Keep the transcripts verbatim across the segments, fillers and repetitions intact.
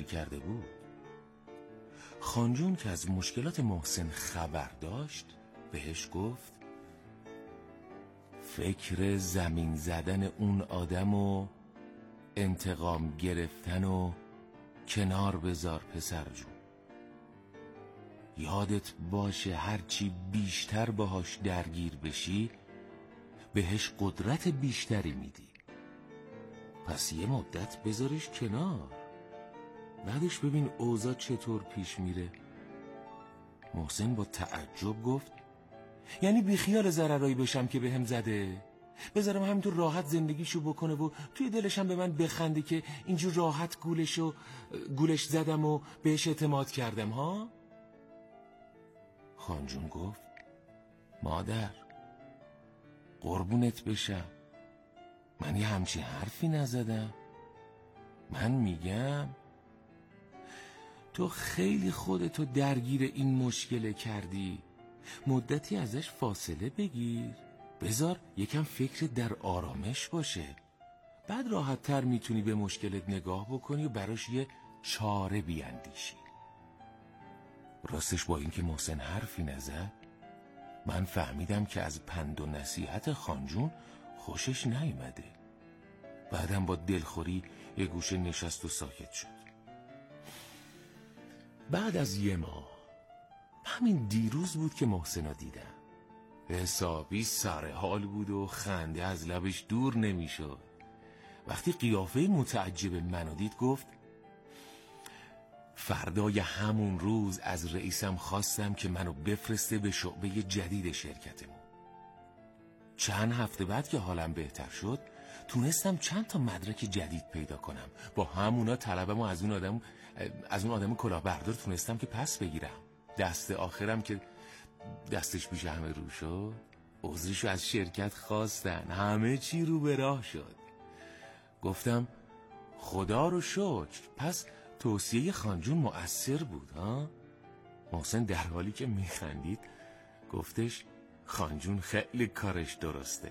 کرده بود. خانجون که از مشکلات محسن خبر داشت بهش گفت فکر زمین زدن اون آدم و انتقام گرفتن و کنار بذار پسر جون. یادت باشه هرچی بیشتر باهاش درگیر بشی بهش قدرت بیشتری میدی. پس یه مدت بذارش کنار، بعدش ببین اوضاع چطور پیش میره. محسن با تعجب گفت یعنی بیخیال ضررایی بشم که بهم زده؟ بذارم همینطور راحت زندگیشو بکنه و توی دلشم به من بخنده که اینجور راحت گولشو گولش زدم و بهش اعتماد کردم ها؟ خانجون گفت مادر قربونت بشم، من یه همچین حرفی نزدم. من میگم تو خیلی خودتو درگیر این مشکل کردی، مدتی ازش فاصله بگیر، بذار یکم فکر در آرامش باشه، بعد راحت تر میتونی به مشکلت نگاه بکنی و براش یه چاره بیاندیشی. راستش با اینکه محسن حرفی نزد، من فهمیدم که از پند و نصیحت خانجون خوشش نیامده. بعدم با دلخوری یه گوشه نشست و ساکت شد. بعد از یه ماه، همین دیروز بود که محسنو دیدم. حسابی سر حال بود و خنده از لبش دور نمیشد. وقتی قیافه متعجب منو دید گفت فردای همون روز از رئیسم خواستم که منو بفرسته به شعبه جدید شرکتمون. چند هفته بعد که حالم بهتر شد تونستم چند تا مدرک جدید پیدا کنم. با همونا طلبمو از اون آدم از اون آدم کلاهبردار تونستم که پس بگیرم. دست آخرم که دستش پیش همه رو شد، عذرشو از شرکت خواستن، همه چی رو به راه شد. گفتم خدا رو شکر، پس توصیه خانجون مؤثر بود ها؟ محسن در حالی که میخندید گفتش خانجون خیلی کارش درسته.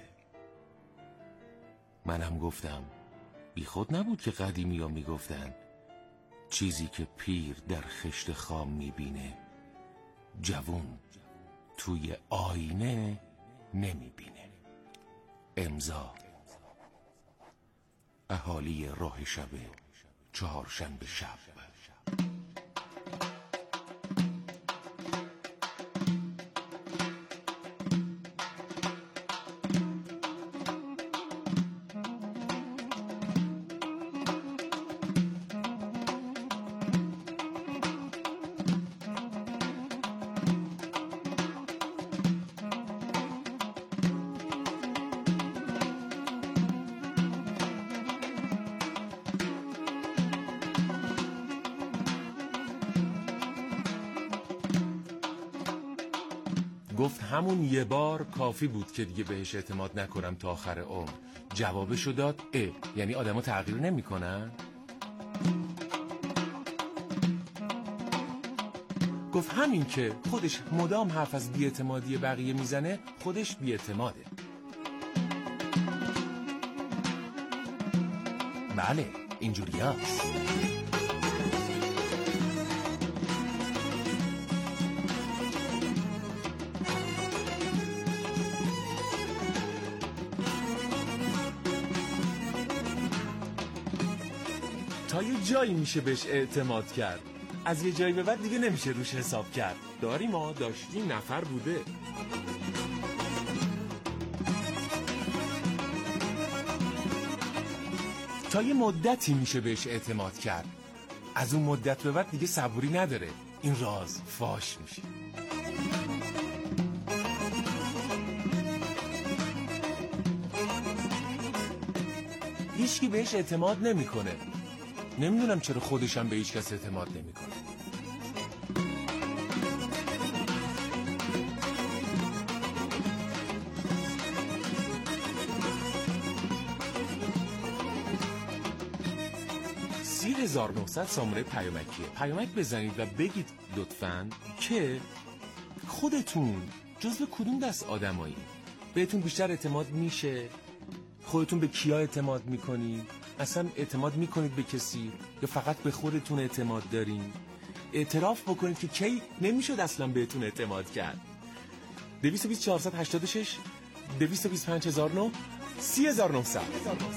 منم گفتم بی خود نبود که قدیمی ها میگفتن چیزی که پیر در خشت خام میبینه جوون توی آینه نمیبینه. امضا اهالی راه شب چهارشنبه شب. گفت همون یه بار کافی بود که دیگه بهش اعتماد نکنم تا آخر عمر. جوابشو داد اه یعنی آدمو تغییر نمی کنن؟ گفت همین که خودش مدام حرف از بی‌اعتمادی بقیه میزنه خودش بی‌اعتماده. بله اینجوری هست. تا یه جایی میشه بهش اعتماد کرد، از یه جایی به بعد دیگه نمیشه روش حساب کرد. داریم ما داشتیم نفر بوده. تا یه مدتی میشه بهش اعتماد کرد، از اون مدت به بعد دیگه صبوری نداره، این راز فاش میشه. هیچکی بهش اعتماد نمیکنه. نمیدونم چرا خودشم به هیچ کس اعتماد نمیکنه. سی هزار و نهصد سامانه پیامکیه. پیامک بزنید و بگید لطفاً که خودتون جزو کدوم دست آدمایی؟ بهتون بیشتر اعتماد میشه؟ خودتون به کیا اعتماد میکنید؟ اصلا اعتماد میکنید به کسی یا فقط به خودتون اعتماد دارین؟ اعتراف بکنید که کی نمیشد اصلا بهتون اعتماد کرد. دویست و بیست چهارصد و هشتاد و شش دویست و بیست و پنج هزار و نه سی هزار و نهصد.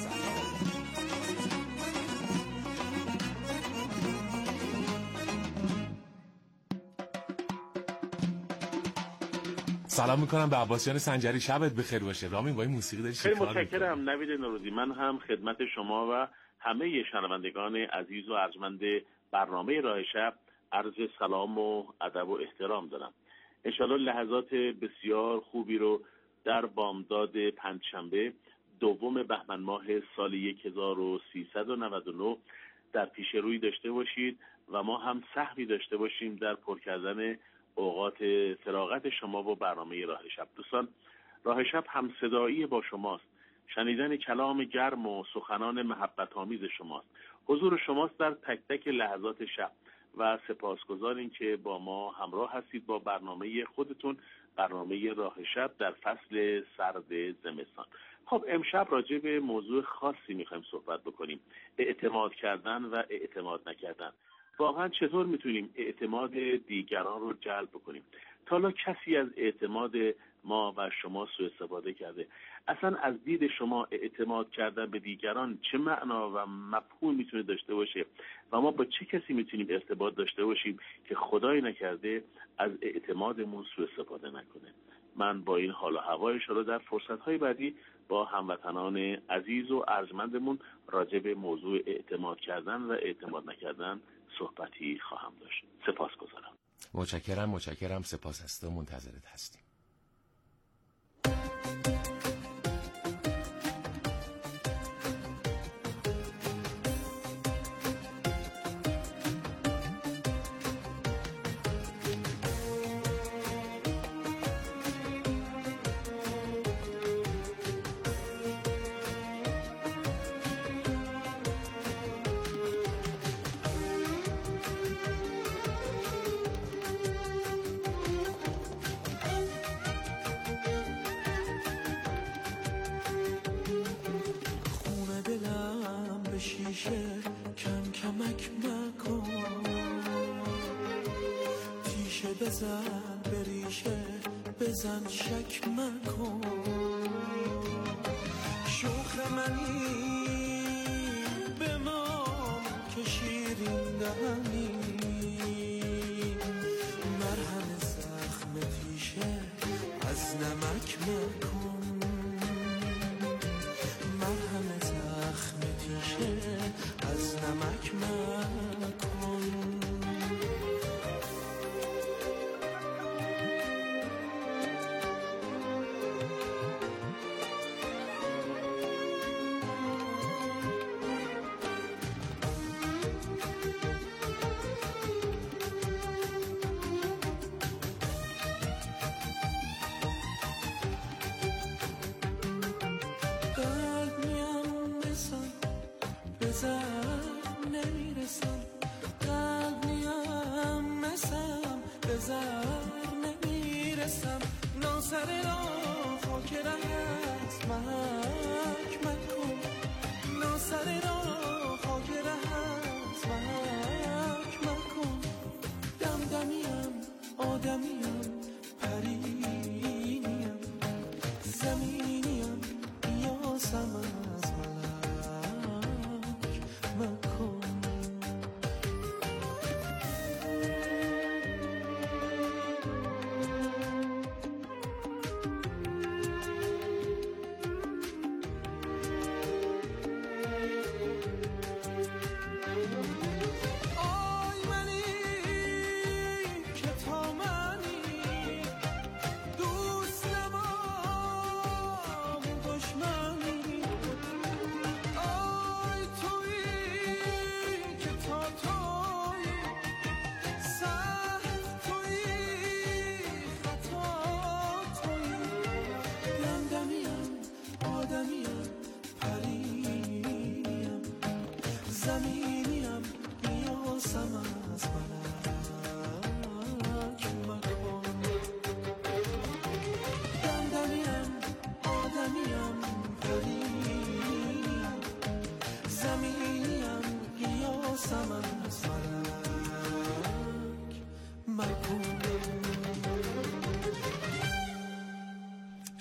سلام میکنم به عباس جان سنجری، شبت بخیر باشه. رامین با این موسیقی داری خیلی متشکرم نوید نوروزی. من هم خدمت شما و همه شنوندگان عزیز و ارجمند برنامه راه شب عرض سلام و ادب و احترام دارم. انشالله لحظات بسیار خوبی رو در بامداد پنجشنبه دوم بهمن ماه سال هزار و سیصد و نود و نه در پیش روی داشته باشید و ما هم سهمی داشته باشیم در پر کردن اوقات فراغت شما و برنامه راه شب. دوستان، راه شب هم صدایی با شماست، شنیدن کلام گرم و سخنان محبت آمیز شماست، حضور شماست در تک تک لحظات شب و سپاسگزاریم که با ما همراه هستید با برنامه خودتون، برنامه راه شب در فصل سرد زمستان. خب امشب راجع به موضوع خاصی میخوایم صحبت بکنیم، اعتماد کردن و اعتماد نکردن. واقعا چطور میتونیم اعتماد دیگران رو جلب بکنیم؟ تا حالا کسی از اعتماد ما و شما سوء استفاده کرده؟ اصلا از دید شما اعتماد کردن به دیگران چه معنا و مفهوم میتونه داشته باشه و ما با چه کسی میتونیم ارتباط داشته باشیم که خدای نکرده از اعتمادمون سوء استفاده نکنه؟ من با این حال و هوای شما در فرصت‌های بعدی با هموطنان عزیز و ارجمندمون راجع به موضوع اعتماد کردن و اعتماد نکردن صحبتی خواهم داشت. سپاسگزارم. متشکرم متشکرم سپاس هستم، منتظرت هستیم. کم کمک مکن، تیشه بزن بریشه بزن شک مکن، شوخ منی به ما که شیرین دهنی، مرهم زخم تیشه از نمک مکن، مرهم زخم تیشه از نمک مکن.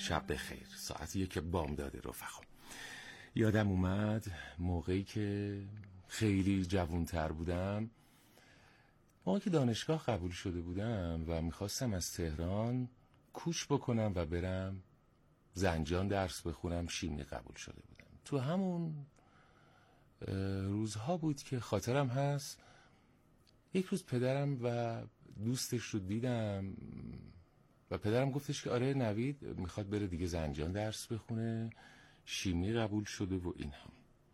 شب بخیر. ساعتیه که بامداد رفقا. یادم اومد موقعی که خیلی جوانتر بودم، موقعی که دانشگاه قبول شده بودم و میخواستم از تهران کوچ بکنم و برم زنجان درس بخونم، شیمی قبول شده بودم. تو همون روزها بود که خاطرم هست یک روز پدرم و دوستش رو دیدم و پدرم گفتش که آره نوید میخواد بره دیگه زنجان درس بخونه، شیمی قبول شده و این هم.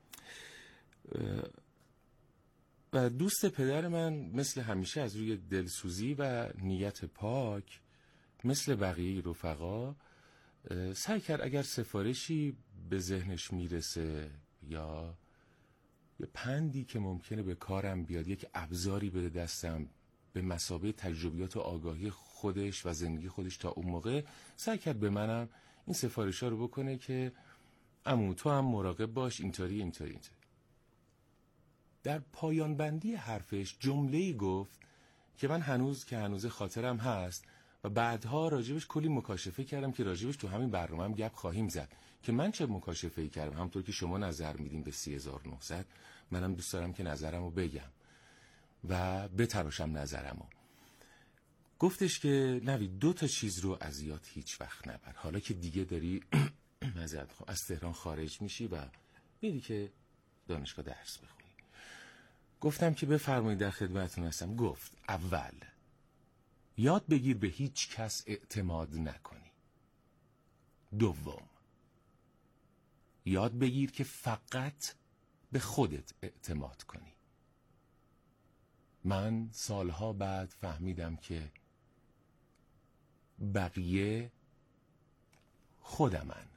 و دوست پدر من مثل همیشه از روی دلسوزی و نیت پاک مثل بقیه رفقا سعی کرد اگر سفارشی به ذهنش میرسه یا یه پندی که ممکنه به کارم بیاد، یک ابزاری بده دستم به مثابه تجربیات و آگاهی خودش و زندگی خودش تا اون موقع، سعی کرد به منم این سفارش ها رو بکنه که عمو تو هم مراقب باش، اینطوری اینطوری اینطوری. در پایان بندی حرفش جمله‌ای گفت که من هنوز که هنوز خاطرم هست و بعدها راجبش کلی مکاشفه کردم که راجبش تو همین برنامه هم گپ خواهیم زد که من چه مکاشفه‌ای کردم. همونطور که شما نظر میدین به سی هزار و نهصد، منم دوست دارم که نظرمو بگم و بتراشم نظرمو. گفتش که نوید دو تا چیز رو از یاد هیچ وقت نبر، حالا که دیگه داری از تهران خارج میشی و میری که دانشگاه درس بخونی. گفتم که بفرمایید در خدمتتون هستم. گفت اول یاد بگیر به هیچ کس اعتماد نکنی. دوم یاد بگیر که فقط به خودت اعتماد کنی. من سالها بعد فهمیدم که بقیه خودمن،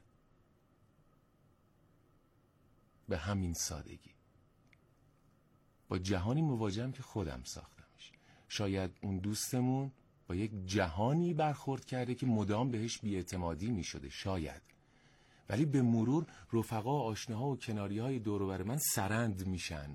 به همین سادگی. با جهانی مواجهم که خودم ساختمش. شاید اون دوستمون با یک جهانی برخورد کرده که مدام بهش بی‌اعتمادی می شده، شاید، ولی به مرور رفقا، آشناها و کناری های دور و بر من سرند میشن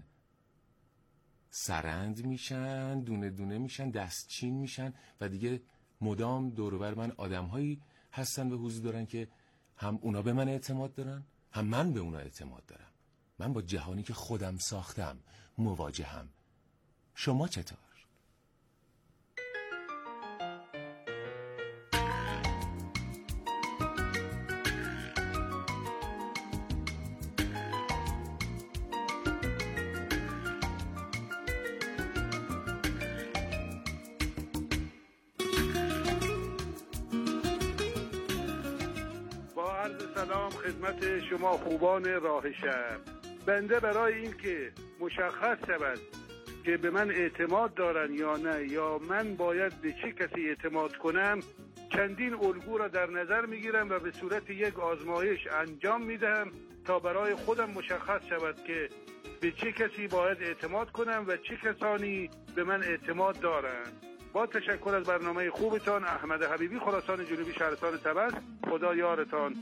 سرند میشن دونه دونه میشن، دستچین میشن و دیگه مدام دور و بر من آدم هایی هستن و حضور دارن که هم اونا به من اعتماد دارن هم من به اونا اعتماد دارم. من با جهانی که خودم ساختم مواجهم. شما چطور؟ با عرض سلام خدمت شما خوبان راه شهر. بنده برای این که مشخص شود که به من اعتماد دارن یا نه، یا من باید به چه کسی اعتماد کنم، چندین الگو را در نظر میگیرم و به صورت یک آزمایش انجام میدم تا برای خودم مشخص شود که به چه کسی باید اعتماد کنم و چه کسانی به من اعتماد دارن. با تشکر از برنامه خوبتان، احمد حبیبی، خراسان جنوبی، شهرستان طبس. خدا یارتان.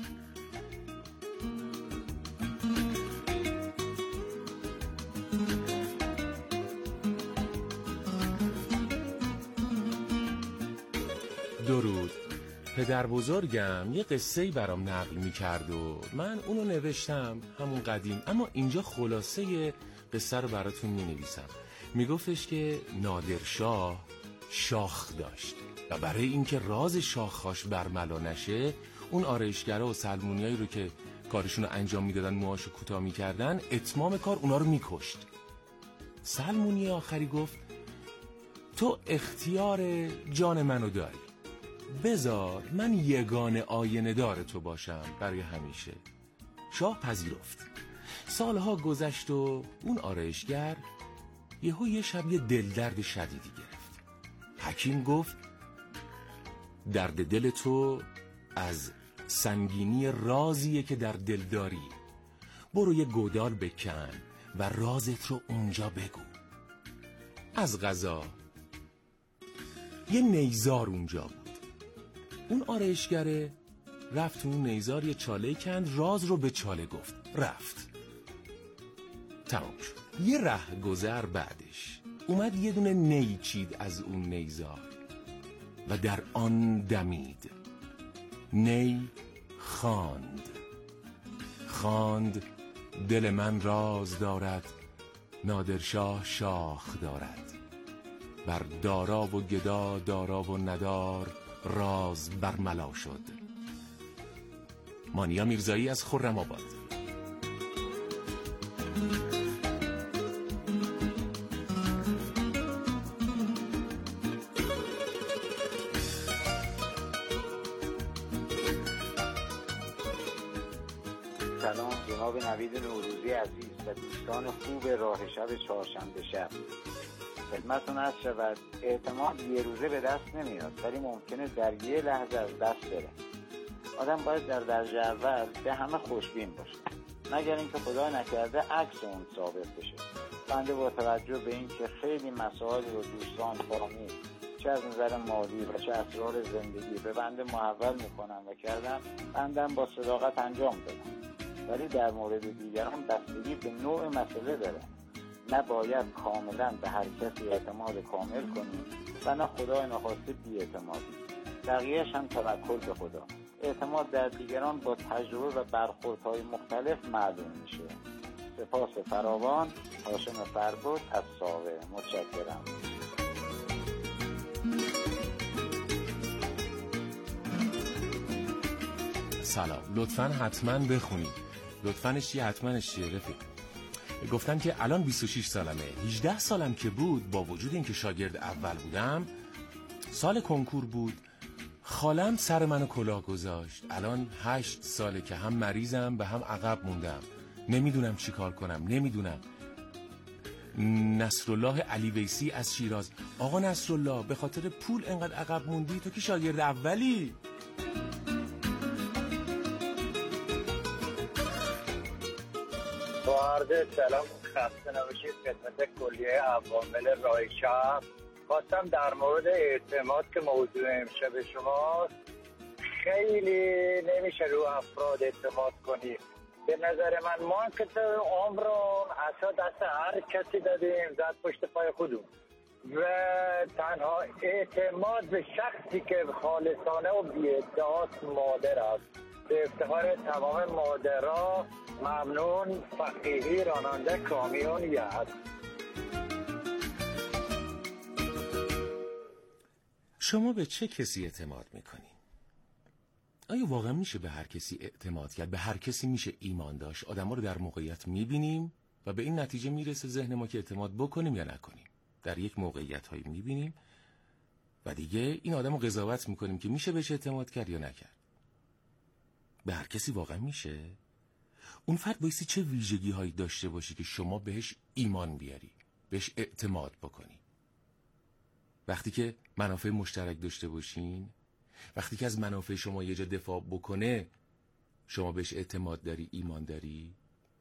درود. پدر بزرگم یه قصه‌ای برام نقل می‌کرد و من اونو نوشتم، همون قدیم، اما اینجا خلاصه قصه رو براتون می‌نویسم. میگفتش که نادرشاه شاخ داشت و برای اینکه راز شاخهاش برملا نشه، اون آرایشگرا و سلمونیایی رو که کارشون رو انجام میدادن، موهاشو کوتاه میکردن، اتمام کار اونا رو میکشت. سلمونی آخری گفت تو اختیار جان منو داری، بذار من یگانه آینه دار تو باشم برای همیشه. شاه پذیرفت. سالها گذشت و اون آرایشگر یهو یه شب یه دلدرد شدیدی گرفت. حکیم گفت درد دل تو از سنگینی رازیه که در دل داری. برو یه گودال بکن و رازت رو اونجا بگو. از قضا یه نیزار اونجا بود. اون آرایشگره رفت اون نیزار یه چاله کند، راز رو به چاله گفت، رفت. تمام شد. یه ره گذر بعدش اومد یه دونه نی چید از اون نیزار و در آن دمید. نی خواند خواند دل من راز دارد، نادرشاه شاخ دارد. بر دارا و گدا دارا و ندار، راز برملا شد. مانیا میرزایی از خرم آباد. سلام جناب نوید نوروزی عزیز و دوستان خوب راه شب چهارشنبه شب. خدمتتون عرض شود اعتماد یه روزه به دست نمیاد، ولی ممکنه در یه لحظه از دست بره. آدم باید در درجه اول به همه خوشبین باشه، مگر اینکه خدا نکرده عکس اون ثابت بشه. بنده با توجه به اینکه خیلی مسائل رو دوستان فامی چه از نظر مالی و چه اسرار زندگی به بنده محول میکنن و کردن، بندم با صداقت انجام دادم. ولی در مورد دیگران بستگی به نوع مسئله داره. نباید کاملا به هر کسی اعتماد کامل کنیم و نه خدای نخواسته بی اعتمادی. بقیه‌اش هم توکل به خدا. اعتماد در دیگران با تجربه و برخوردهای مختلف معلوم میشه. سپاس فراوان. هاشم فربود از ساوه. متشکرم. سلام، لطفاً حتما بخونید. لطفاً چیه حتماش چیه رفیق؟ گفتم که الان بیست و شش سالمه. هجده سالم که بود، با وجود اینکه شاگرد اول بودم، سال کنکور بود، خالم سر منو کلاه گذاشت. الان هشت ساله که هم مریضم و هم عقب موندم. نمیدونم چی کار کنم، نمیدونم. نصرالله علی ویسی از شیراز. آقا نصرالله، به خاطر پول انقدر عقب موندی؟ تو که شاگرد اولی. با عرض سلام خسته نباشید خدمت کلیه عوامل راه شب. خواستم در مورد اعتماد که موضوع امشب شماست، خیلی نمیشه رو افراد اعتماد کنی. به نظر من ما که تو عمر رو اصلا دست هر کسی دادیم زد پشت پای خودمون و تنها اعتماد به شخصی که خالصانه و بی‌ادعاست مادر است. به افتخار تمام مادرها ممنون. فقیهی راننده کامیون یاد. شما به چه کسی اعتماد میکنین؟ آیا واقعا میشه به هر کسی اعتماد کرد؟ به هر کسی میشه ایمان داشت؟ آدما رو در موقعیت میبینیم و به این نتیجه میرسه ذهن ما که اعتماد بکنیم یا نکنیم. در یک موقعیت هایی میبینیم و دیگه این آدم رو قضاوت میکنیم که میشه بهش اعتماد کرد یا نکرد. به هر کسی واقعا میشه؟ اون فرد بایستی چه ویژگی هایی داشته باشه که شما بهش ایمان بیاری، بهش اعتماد بکنی؟ وقتی که منافع مشترک داشته باشین، وقتی که از منافع شما یه جا دفاع بکنه، شما بهش اعتماد داری، ایمان داری؟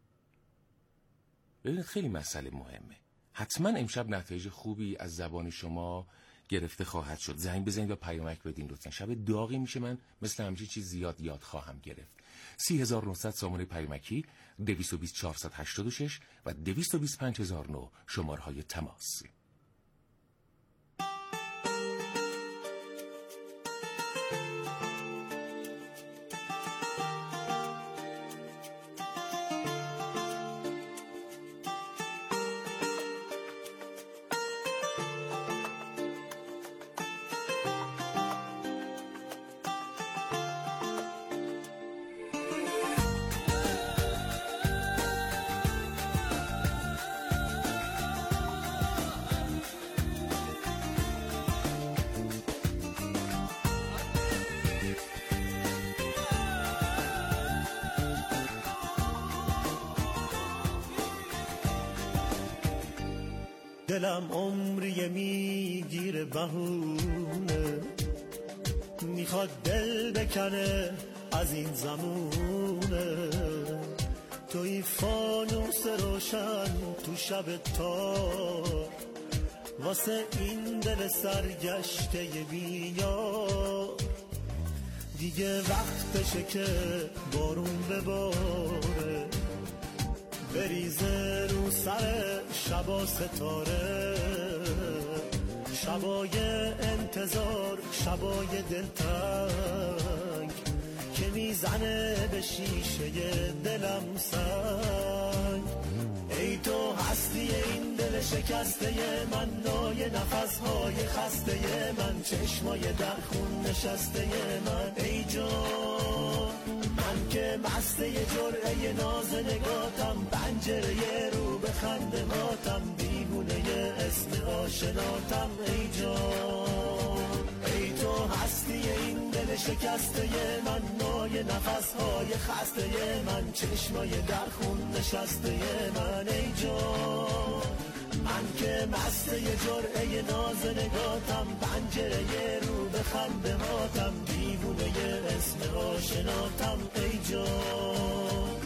ببینید خیلی مسئله مهمه. حتما امشب نتایج خوبی از زبان شما گرفته خواهد شد. زنگ بزنید و پیامک بدین لطفا. شب داغی میشه، من مثل همیشه چیز زیاد یاد خواهم گرفت. سی هزار و نهصد سامانه پیامکی، دویست و بیست چهارصد و هشتاد و شش و دویست و بیست پنج هزار و نه شمارهای تماس. دلم عمری میگیره بهونه، میخواد دل بکنه از این زمونه. توی فانوس روشن تو شب تار، واسه این دل سرگشته بیار. دیگه وقتشه که بارون بباره، بریزه رو سر شبا ستاره. شبای انتظار، شبای دلتنگ که میزنه به شیشه دلم سنگ. ای تو هستی این دل شکسته من، نای نفسهای خسته من، چشمای در خون نشسته من. ای جان من که مسته جرعه ناز نگاتم، پنجره رو به خنده هاتم، دیوونه اسم آشناتم. ای جان ای تو هستی این دل شکسته من، نای نفسهای خسته من، چشمای در خون نشسته من. ای جان من که مسته جرعه ناز نگاتم، پنجره رو به خنده هاتم، دیوونه اسم آشناتم. ای جان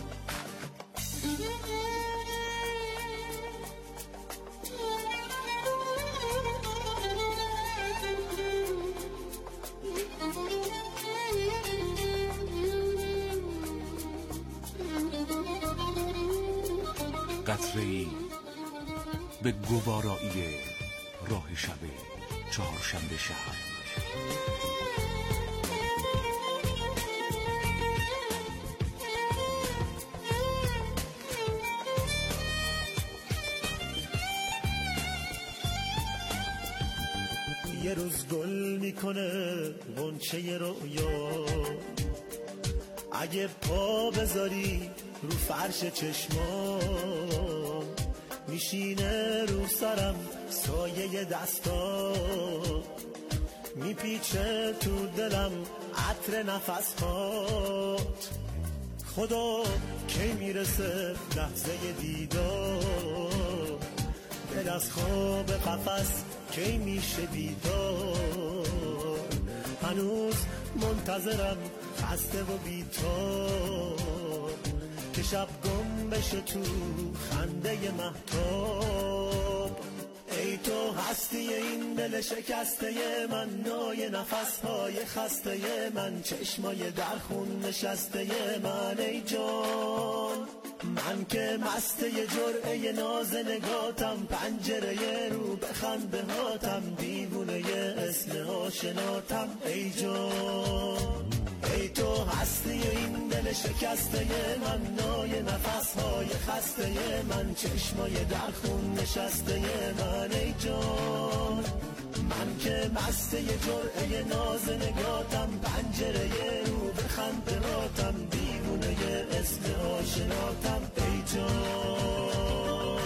قطره‌ای به گوارایی راه شب چهارشنبه شهر. یه روز گل میکنه غنچه رویا، اگه پا بذاری رو فرش چشمام، میشینه رو سرم سایه دستا، میپیچه تو دلم عطر نفسهات. خدا کی میرسه لحظه دیدار، دل از خواب قفس کی میشه بیدار. هنوز منتظرم خسته و بی‌تاب، که شب گم بشه تو خنده مهتاب. ای تو هستی این دل شکسته من، نای نفسهای خسته من، چشمای در خون نشسته من. ای جان من که مسته جرعه ناز نگاتم، پنجره رو به خنده هاتم، دیوونه اسم آشناتم. ای جان ای تو هستی این دل شکسته من، نای نفسهای خسته من، چشمای در خون نشسته من. ای جان من که مسته جرعه ناز نگاتم، پنجره رو به خنده هاتم، دیوونه اسم آشناتم. ای جان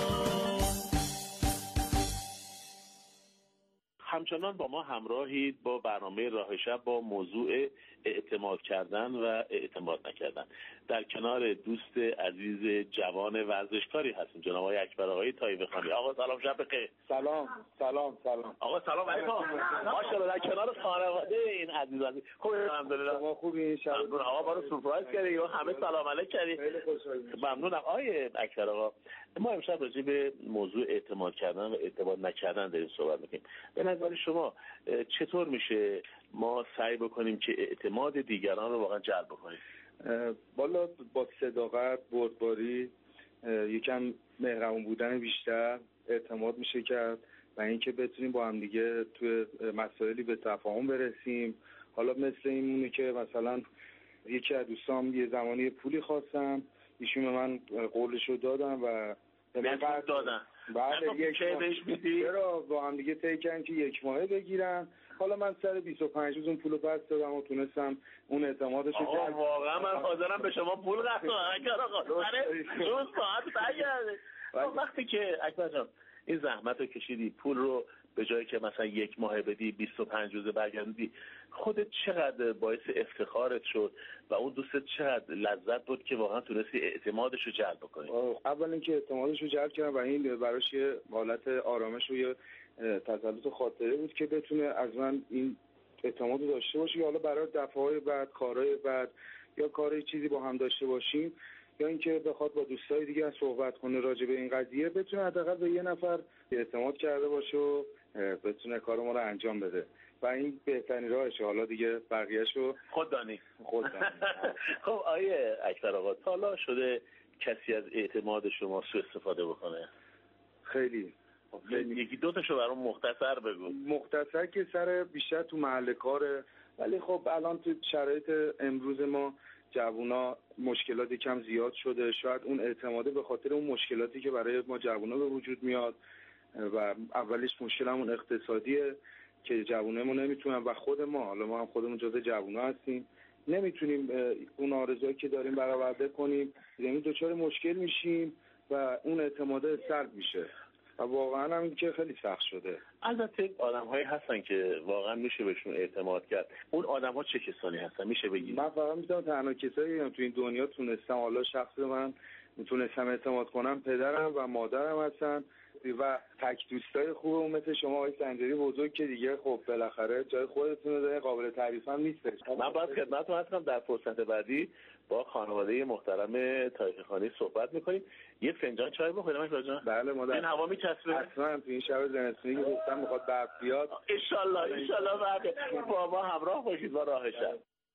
همچنان با ما همراهید با برنامه راه شب با موضوع اعتماد کردن و اعتماد نکردن. در کنار دوست عزیز جوان ورزشکاری هستیم، جناب آقای اکبر آقای طایفه خانی. آقا سلام، شب بخیر. سلام سلام سلام. آقا سلام علیکم. ماشاءالله در کنار خانواده این عزیز عزیز. خوب الحمدلله. شما خوبی؟ شب آقا ما رو سورپرایز کردی و همه سلام علیک کردی. خیلی خوشحالم. ممنونم آقای اکبر آقا. ما امشب راجع به موضوع اعتماد کردن و اعتماد نکردن داریم صحبت می‌کنیم. به نظر شما چطور میشه ما سعی بکنیم که اعتماد دیگران رو واقعا جلب بکنیم؟ والا با صداقت، بردباری، یکم مهربون بودن بیشتر اعتماد میشه کرد و اینکه بتونیم با هم دیگه توی مسائلی به تفاهم برسیم. حالا مثل اینونه که مثلا یکی از دوستام یه زمانی پولی خواستم، ایشون به من قولشو دادم و به من قرض دادن. بله یک ماه چرا با هم دیگه طی کردیم که یک ماهه بگیرم. حالا من سر بیست و پنج روز اون پولو پس دادم و تونستم اون اعتمادشو جلب. واقعا من حاضرم به شما پول قرض بدم اگر آقا روز ساعت برگرده. وقتی که اکبر جان این زحمت رو کشیدی، پول رو به جایی که مثلا یک ماه بدی بیست و پنج روزه برگردی، خودت چقدر باعث افتخارت شد و اون دوستت چقدر لذت بود که واقعا تونستی اعتمادش رو جلب کنی؟ اول اینکه اعتمادش رو جلب کردم و این براش یه حالت آرامش و یه تسلط خاطره بود که بتونه از من این اعتماد رو داشته باشه، یا حالا برای دفعه‌های بعد، کارهای بعد یا کاری چیزی با هم داشته باشیم، یا اینکه بخواد با دوستای دیگه صحبت کنه راجع به این قضیه، بتونه حداقل به یه نفر اعتماد کرده باشه و بتونه کار ما رو انجام بده و این بهترین راهشه. حالا دیگه بقیه‌شو خود دانی خود دانی. خب آیه اکبر آقا، تا حالا شده کسی از اعتماد شما سوء استفاده بکنه؟ خیلی. یکی دو تاشو برام مختصر بگو. مختصر که سر بیشتر تو محل کار ولی خب الان تو شرایط امروز ما جوونا مشکلات کم زیاد شده، شاید اون اعتماده به خاطر اون مشکلاتی که برای ما جوونا به وجود میاد و اولش مشکل همون اقتصادیه که جوونمون نمیتونن و خود ما، حالا ما هم خودمون جزء جوونا هستیم، نمیتونیم اون آرزویی که داریم برآورده کنیم، یعنی دچار مشکل میشیم و اون اعتماده سلب میشه و واقعا هم این که خیلی سخت شده. البته آدم‌هایی هستن که واقعا میشه بهشون اعتماد کرد. اون آدم‌ها چه کسانی هستن میشه بگید؟ من فقط میتونم تنها کسایی هم تو این دنیا تونستم، حالا شخص من میتونستم اعتماد کنم پدرم و مادرم هستن و تک دوستای خوبم مثل شما آقای سنجری بزرگ که دیگه خب بالاخره جای خودتون داره، قابل تعریف هم نیستش. من باید خدمتتون هستم در فرصت بعدی با خانواده محترم تاریخ خانی صحبت میکنیم. یه فنجان چای بخوریم مهداد جان؟ بله مادر. این هوا میچسبه؟ اصلا تو این شب زمستونی که گفتم میخواد برف بیاد. ان شاء الله ان شاء الله برف. با ما همراه باشید با راه شب.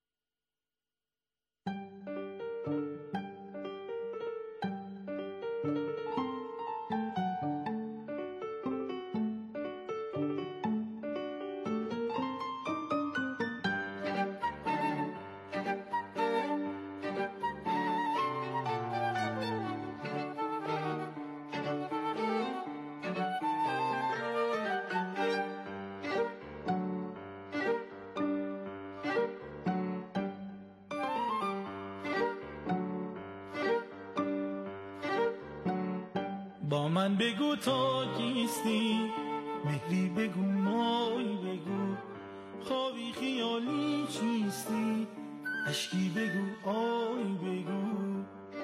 با من بگو تا کیستی، مهری بگو مای بگو، خوابی خیالی چیستی، اشکی بگو آی بگو.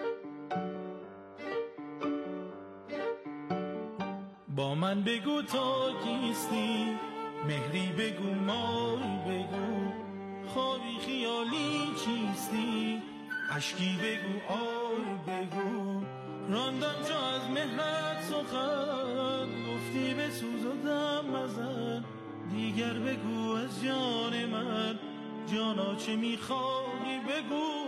با من بگو تا کیستی، مهری بگو مای بگو، خوابی خیالی چیستی، اشکی بگو آی بگو. راندم چو از مهرت سخن، گفتی به سوز و دم مزن، دیگر بگو از جان من، جانا چه میخوایی بگو.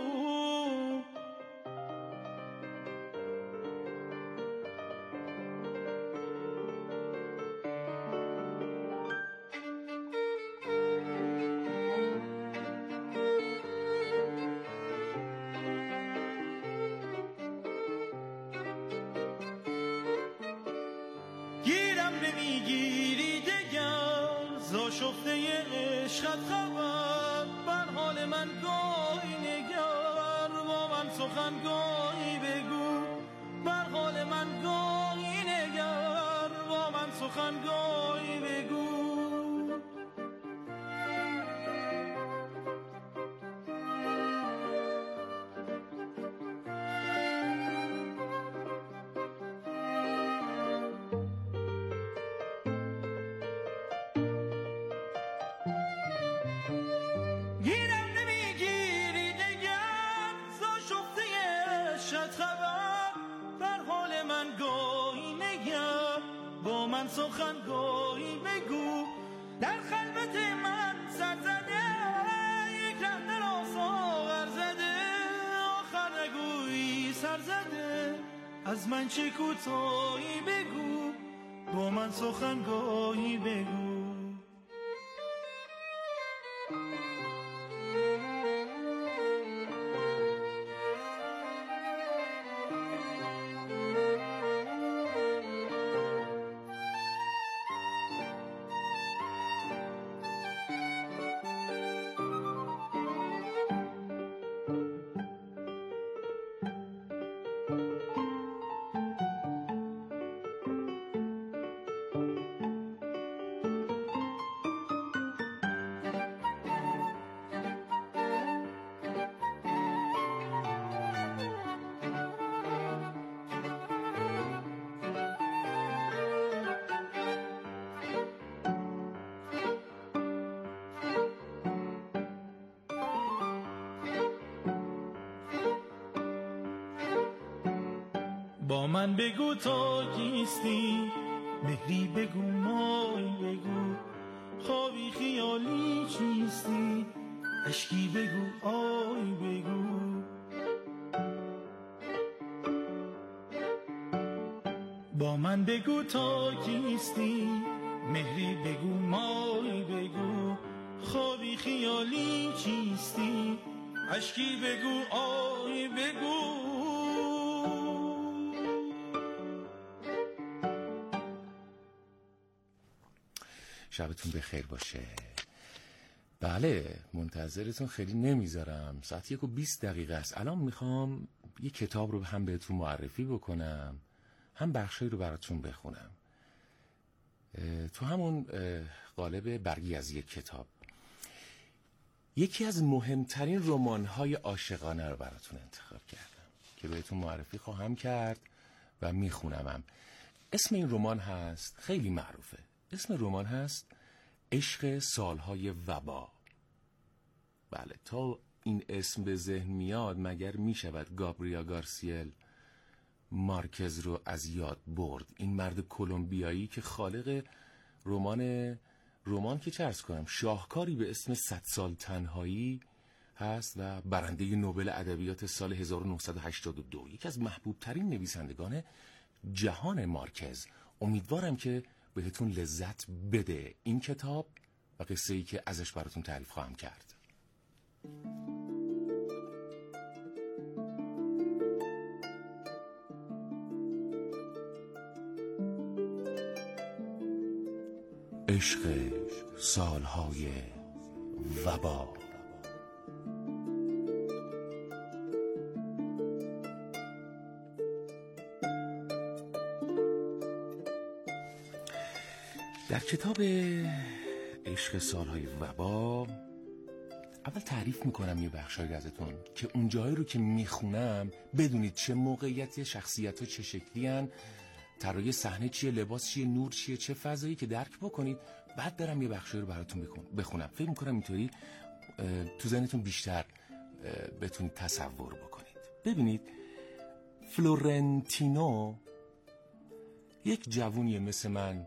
گیرم نمیگیری دگر، زاشفته عشقت خبر، بر حال من گاهی نگر، با من سخن گاهی بگو، بر حال من گاهی نگر، با من سخن گاهی بگو. گیرم نمیگیری دگر، زاشفته عشقت خبر، بر حال من گاهی نگر، با من سخن گاهی بگو. در خلوت من سر زده، یک ره در آساغر زده، آخر نگویی سر زده، از من چه کوتاهی بگو، با من سخن گاهی بگو. با من بگو تا کیستی، مهری بگو مای بگو، خوابی خیالی چیستی، اشکی بگو آی بگو. با من بگو تا کیستی، مهری بگو مای بگو، خوابی خیالی اشکی بگو آی بگو. شبتون بخیر باشه. بله منتظرتون خیلی نمیذارم، ساعت یک و بیست دقیقه است. الان میخوام یه کتاب رو هم بهتون معرفی بکنم، هم بخشایی رو براتون بخونم تو همون قالب برگی از یک کتاب. یکی از مهمترین رمان‌های عاشقانه رو براتون انتخاب کردم که بهتون معرفی خواهم کرد و میخونمم. اسم این رمان هست، خیلی معروفه، اسم رمان هست عشق سالهای وبا. بله تا این اسم به ذهن میاد مگر میشود گابریل گارسیا مارکز رو از یاد برد؟ این مرد کلمبیایی که خالق رمان رمان که چه عرض کنم شاهکاری به اسم صد سال تنهایی هست و برنده نوبل ادبیات سال هزار و نهصد و هشتاد و دو، یکی از محبوب ترین نویسندگان جهان مارکز. امیدوارم که بهتون لذت بده این کتاب و قصه ای که ازش براتون تعریف خواهم کرد. عشق سالهای وبا. در کتاب عشق سالهای وبا اول تعریف میکنم یه بخشایی ازتون که اون جایی رو که میخونم بدونید چه موقعیتی، شخصیت ها چه شکلی هن، طراحی صحنه چیه، لباس چیه، نور چیه، چه فضایی، که درک بکنید. بعد برم یه بخشایی رو براتون بخونم. فکر میکنم اینطوری تو ذهنتون بیشتر بتونید تصور بکنید. ببینید فلورنتینو یک جوونیه مثل من،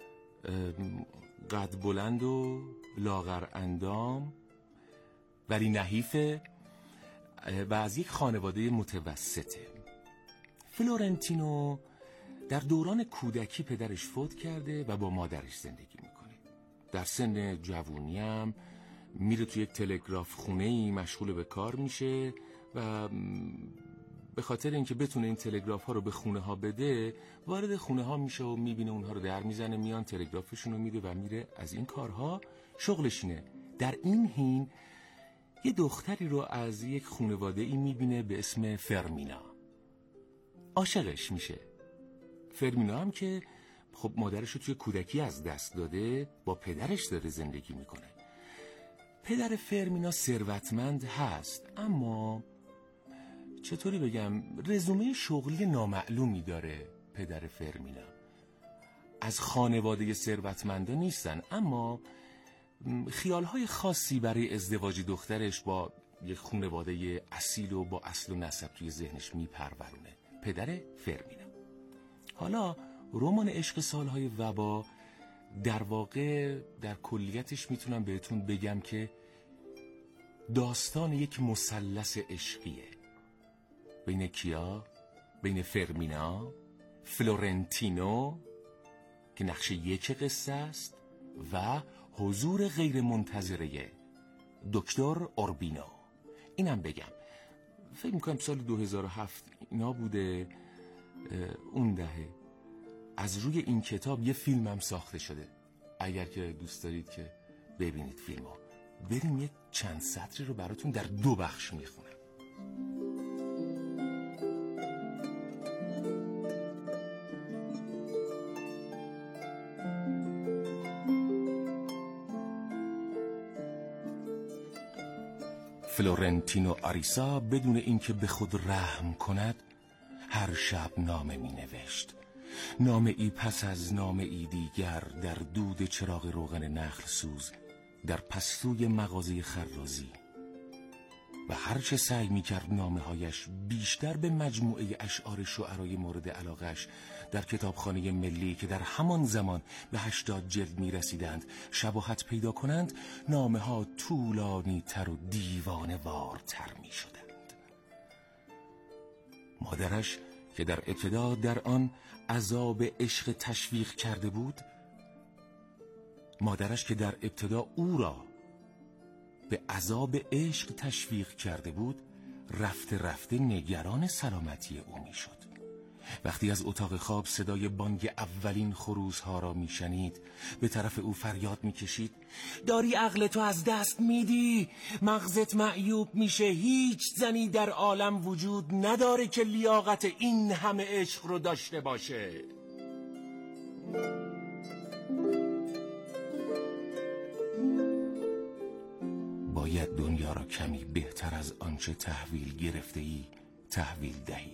قد بلند و لاغر اندام ولی نحیفه و از یک خانواده متوسطه. فلورنتینو در دوران کودکی پدرش فوت کرده و با مادرش زندگی میکنه. در سن جوونی هم میره توی یک تلگراف خونه‌ای مشغول به کار میشه و به خاطر اینکه بتونه این تلگراف ها رو به خونه ها بده وارد خونه ها میشه و میبینه اونها رو در میزنه، میان تلگرافشون رو میده و میره از این کارها شغلش اینه. در این حین یه دختری رو از یک خانواده ای میبینه به اسم فرمینا، عاشقش میشه. فرمینا هم که خب مادرش رو توی کودکی از دست داده، با پدرش داره زندگی میکنه. پدر فرمینا ثروتمند هست اما چطوری بگم رزومه شغلی نامعلومی داره. پدر فرمینا از خانواده ثروتمندا نیستن اما خیالهای خاصی برای ازدواج دخترش با یک خانواده اصیل و با اصل و نسب توی ذهنش میپرورونه، پدر فرمینا. حالا رمان عشق سالهای وبا در واقع در کلیتش میتونم بهتون بگم که داستان یک مثلث عشقیه بین کیا؟ بین فرمینا، فلورنتینو که نقش یک قصه است و حضور غیر منتظره دکتر اوربینو. اینم بگم فکر میکنم سال دو هزار و هفت اینا بوده، اون دهه. از روی این کتاب یه فیلم هم ساخته شده، اگر که دوست دارید که ببینید فیلمو. بریم یک چند سطری رو براتون در دو بخش میخونم. فلورنتینو آریسا بدون اینکه به خود رحم کند هر شب نامه می نوشت. نامه ای پس از نامه ای دیگر در دود چراغ روغن نخل سوز در پستوی مغازه خرازی و هرچه سعی می کرد نامه هایش بیشتر به مجموعه اشعار شعرای مورد علاقش در کتابخانه ملی که در همان زمان به هشتاد جلد می رسیدند شباهت پیدا کنند، نامه ها طولانی تر و دیوانه وارتر می شدند. مادرش که در ابتدا در آن عذاب عشق تشویق کرده بود، مادرش که در ابتدا او را به عذاب عشق تشویق کرده بود رفته رفته نگران سلامتی او می شد. وقتی از اتاق خواب صدای بانگ اولین خروسها را می شنید به طرف او فریاد می کشید: داری عقلتو از دست میدی، مغزت معیوب میشه، هیچ زنی در عالم وجود نداره که لیاقت این همه عشق رو داشته باشه. باید دنیا را کمی بهتر از آنچه تحویل گرفته ای تحویل دهی.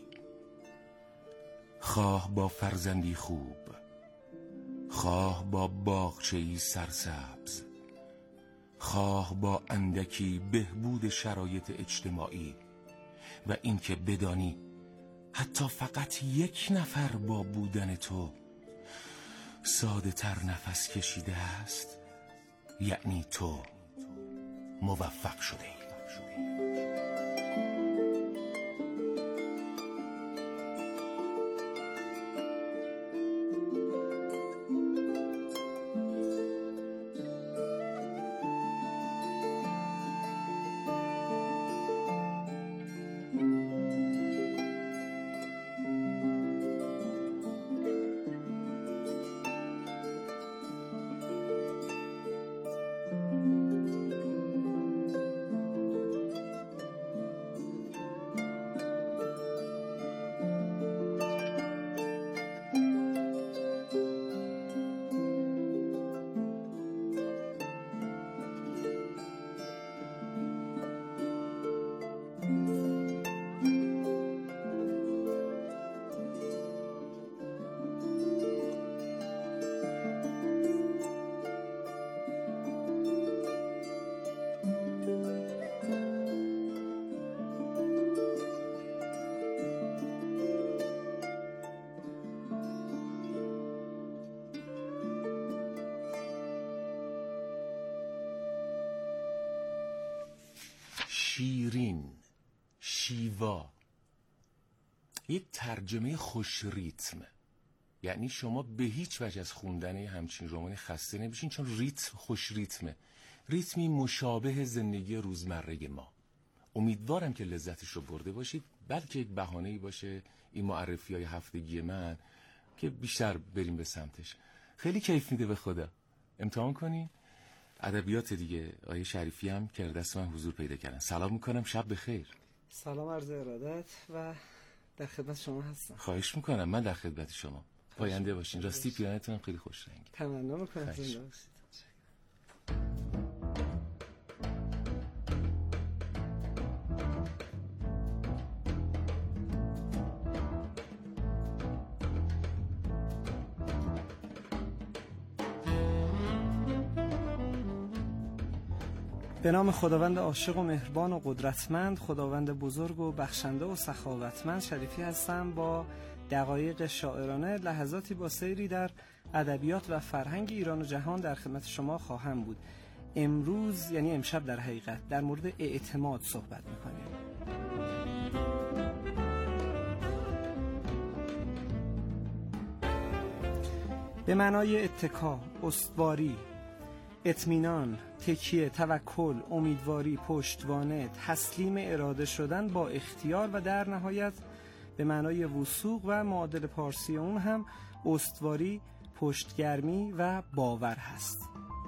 خواه با فرزندی خوب، خواه با باغچه‌ای سرسبز، خواه با اندکی بهبود شرایط اجتماعی و اینکه بدانی حتی فقط یک نفر با بودن تو ساده تر نفس کشیده است، یعنی تو موفق شده ای. شیرین، شیوا، یک ترجمه خوش ریتم، یعنی شما به هیچ وجه از خوندن همچین رمانی خسته نمیشین، چون ریتم خوش ریتمه، ریتمی مشابه زندگی روزمره ما. امیدوارم که لذتش رو برده باشید، بلکه یک بهانه‌ای باشه این معرفی های هفتگی من که بیشتر بریم به سمتش. خیلی کیف میده به خدا. امتحان کنین. ادبیات دیگه آیه شریفی هم که دست من حضور پیدا کردن. سلام میکنم، شب بخیر. سلام، عرض ارادت و در خدمت شما هستم. خواهش میکنم، من در خدمت شما. پاینده باشین. راستی پیرانتون خیلی خوش رنگه. تمنا میکنم زنده باشید. به نام خداوند عاشق و مهربان و قدرتمند، خداوند بزرگ و بخشنده و سخاوتمند. شریفی هستم با دقایق شاعرانه، لحظاتی با سیری در ادبیات و فرهنگ ایران و جهان در خدمت شما خواهم بود. امروز یعنی امشب در حقیقت در مورد اعتماد صحبت می‌کنیم. به معنای اتکا، استواری، اطمینان، تکیه، توکل، امیدواری، پشتوانه، تسلیم اراده شدن با اختیار و در نهایت به معنای وثوق و معادل پارسی اون هم استواری، پشتگرمی و باور هست.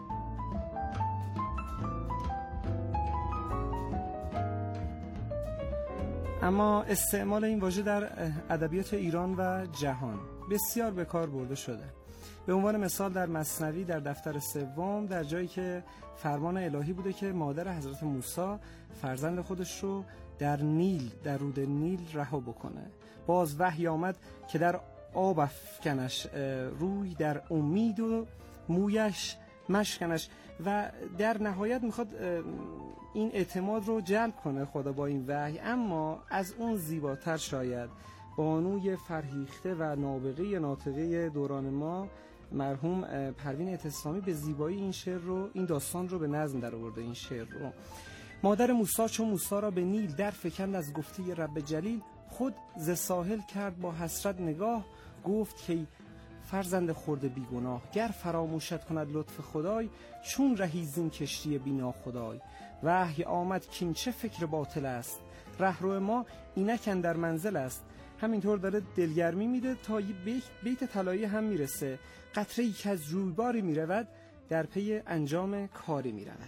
اما استعمال این واژه در ادبیات ایران و جهان بسیار به کار برده شده. به عنوان مثال در مثنوی در دفتر سوم، در جایی که فرمان الهی بوده که مادر حضرت موسی فرزند خودش رو در نیل، در رود نیل رها بکنه، باز وحی آمد که در آب افکنش، روی در امید و مویش مشکنش، و در نهایت میخواد این اعتماد رو جلب کنه خدا با این وحی. اما از اون زیباتر شاید بانوی فرهیخته و نابغه ناطقه دوران ما مرحوم پروین اعتصامی به زیبایی این شعر رو، این داستان رو به نظم در آورده. این شعر رو: مادر موسی چون موسی را به نیل در فکند از گفته رب جلیل، خود ز ساحل کرد با حسرت نگاه، گفت که فرزند خرد بیگناه، گر فراموشت کند لطف خدای، چون رهی زین کشتی بینا خدای. وحی آمد کین چه فکر باطل است، رهرو ما اینک اندر منزل است. همینطور داره دلگرمی میده تا یه بیت طلایی هم میرسه. قطره‌ای که از جویباری میرود، در پی انجام کاری میرود.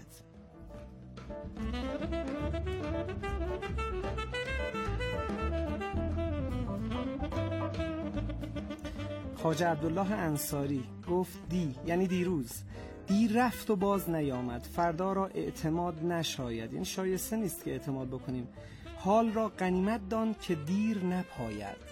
خواجه عبدالله انصاری گفت دی یعنی دیروز، دیر رفت و باز نیامد، فردا را اعتماد نشاید. این شایسته نیست که اعتماد بکنیم. حال را غنیمت دان که دیر نپاید.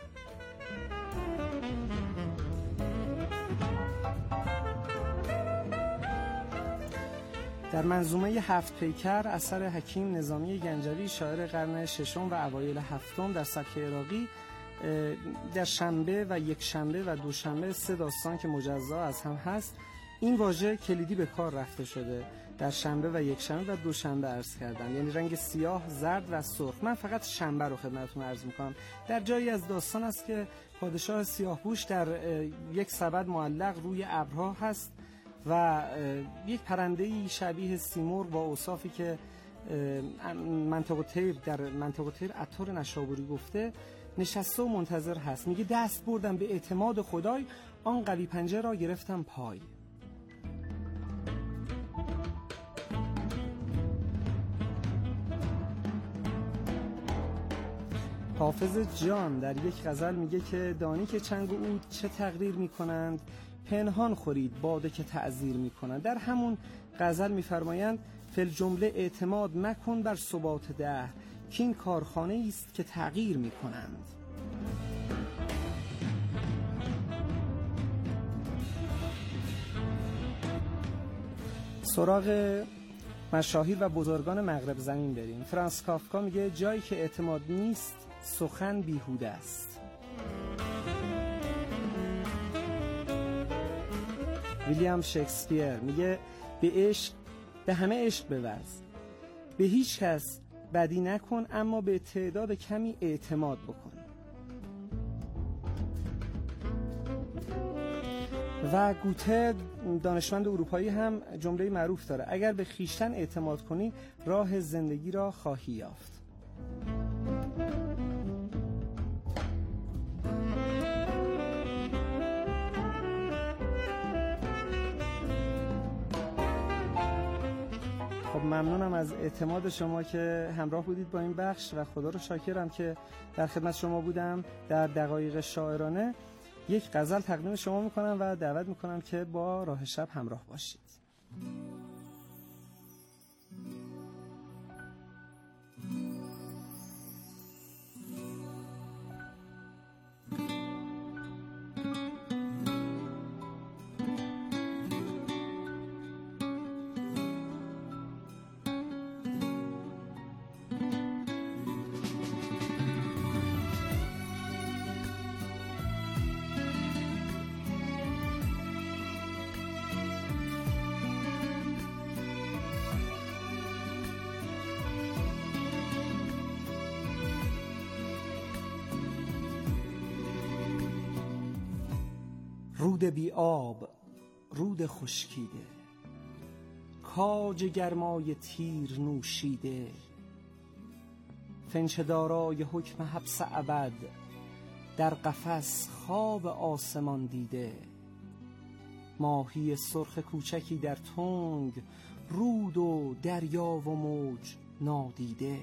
در منظومه هفت پیکر اثر حکیم نظامی گنجوی شاعر قرن ششم و اوایل هفتم در سبک عراقی، در شنبه و یک شنبه و دوشنبه سه داستان که مجزا از هم هست، این واژه کلیدی به کار رفته شده. در شنبه و یک شنبه و دوشنبه عرض کردم، یعنی رنگ سیاه، زرد و سرخ. من فقط شنبه رو خدمتتون عرض میکنم. در جایی از داستان است که پادشاه سیاهپوش در یک سبد معلق روی ابرها هست و یک پرنده‌ای شبیه سیمرغ با اوصافی که منطق طیر در منطق طیر عطار نشابوری گفته نشسته و منتظر هست. میگه دست بردم به اعتماد خدای، آن قوی پنجه را گرفتم پای. حافظ جان در یک غزل میگه که دانی که چنگ و عود چه تقریر میکنند، پنهان خورید باده که تعذیر میکنند. در همون غزل میفرمایند فل جمله اعتماد مکن بر ثبات دهر، که این کارخانه است که تغییر میکنند. سراغ مشاهیر و بزرگان مغرب زمین بریم. فرانس کافکا میگه جایی که اعتماد نیست سخن بیهوده است. ویلیام شکسپیر میگه به عشق به همه عشق بورز، به هیچ کس بدی نکن، اما به تعداد کمی اعتماد بکن. و گوته دانشمند اروپایی هم جمله معروف داره: اگر به خیشتن اعتماد کنی راه زندگی را خواهی یافت. خب ممنونم از اعتماد شما که همراه بودید با این بخش و خدا رو شاکرم که در خدمت شما بودم. در دقایق شاعرانه یک غزل تقدیم شما میکنم و دعوت میکنم که با راه شب همراه باشید. رود بی آب، رود خشکیده، کاج گرمای تیر نوشیده، فنچه دارای حکم حبس ابد، در قفس خواب آسمان دیده. ماهی سرخ کوچکی در تنگ، رود و دریا و موج نادیده.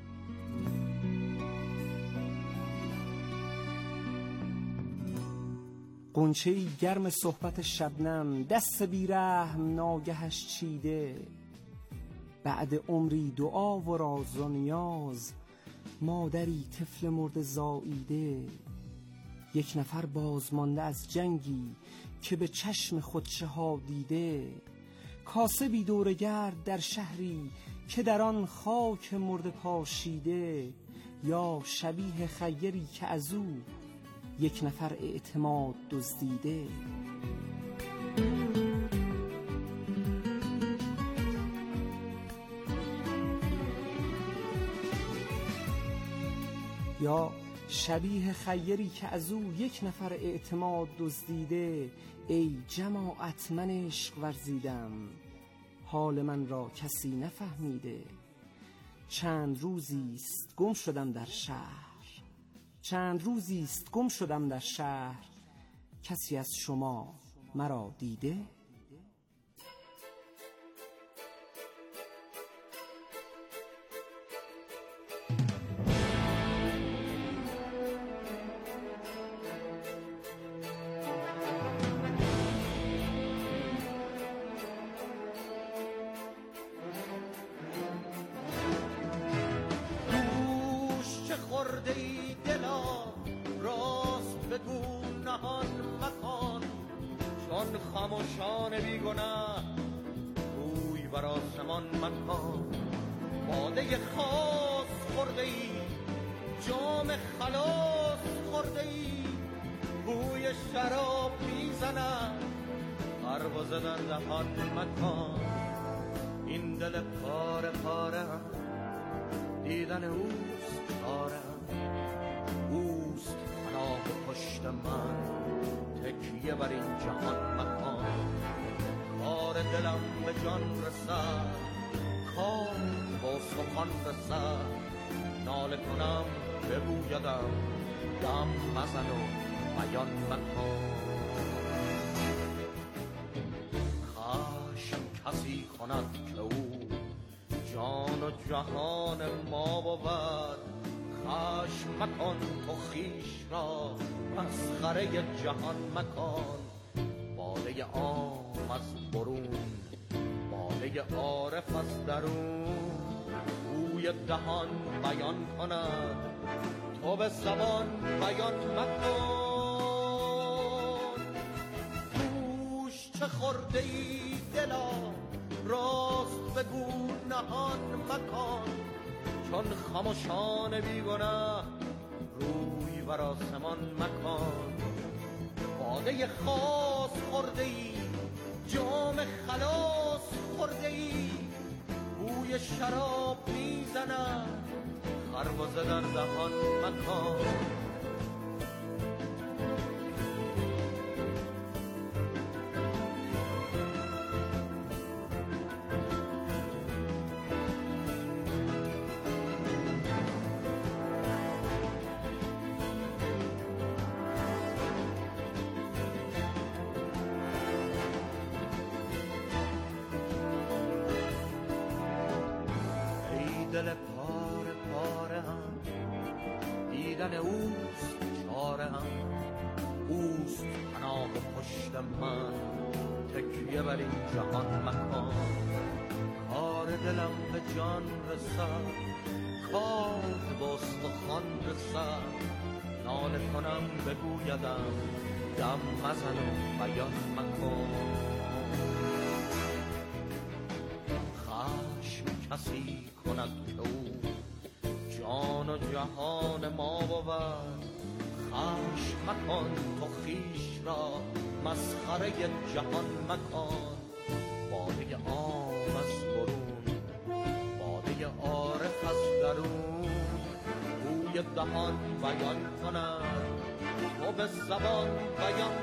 غنچه‌ای گرم صحبت شبنم، دست بیرحم ناگهش چیده. بعد عمری دعا و راز و نیاز، مادری طفل مرده زاییده. یک نفر بازمانده از جنگی، که به چشم خودشه ها دیده. کاسبی دورگرد در شهری، که در آن خاک مرده پاشیده. یا شبیه خیری که از او، یک نفر اعتماد دزدیده. یا شبیه خیری که از او یک نفر اعتماد دزدیده. ای جماعت من عشق ورزیدم، حال من را کسی نفهمیده. چند روزیست گم شدم در شهر، چند روزیست گم شدم در شهر، کسی از شما مرا دیده؟ خاموشان بیگناه روی بر آسمان مکن. باده خاص خورده ای، جام خلاص خورده ای، بوی شراب میزند پرواز در دهان مکن. این دل پاره پاره دیدن اوست کارم، اوست پناه پشت من، تکیه بر این جهان مکن. کار دلم به جان رسد، کار با سخن رسد، ناله کنم بگویدم دم مزن و بیان مکن. خشم کسی کند که او جان و جهان ما بود، خشم مکن تو خویش را مسخره جهان مکن. باده عام از برون، باده عارف از درون، بوی دهان بیان کند تو به زبان بیان مکن. گوش چه خورده ای دلا، راست بگو نهان مکن. چون خاموشان بیگناه روی بر آسمان مکن. باده خاص خورده ای، جام خلاص خورده ای، بوی شراب میزند خربزه در دهان مکن. دل پاره پاره هم دیدن اوست چاره هم، اوست پناه پشت من، تکیه بر این جهان مکن. کار دلم به جان رسد، کار با سخن رسد، ناله کنم بگویدم دم مزن و بیان مکن. خشم کسی کند که او جان و جهان ما بود، خشم مکن تو خویش را مسخره جهان مکن. باده عام از برون، باده عارف از درون، بوی دهان بیان کند تو به زبان بیان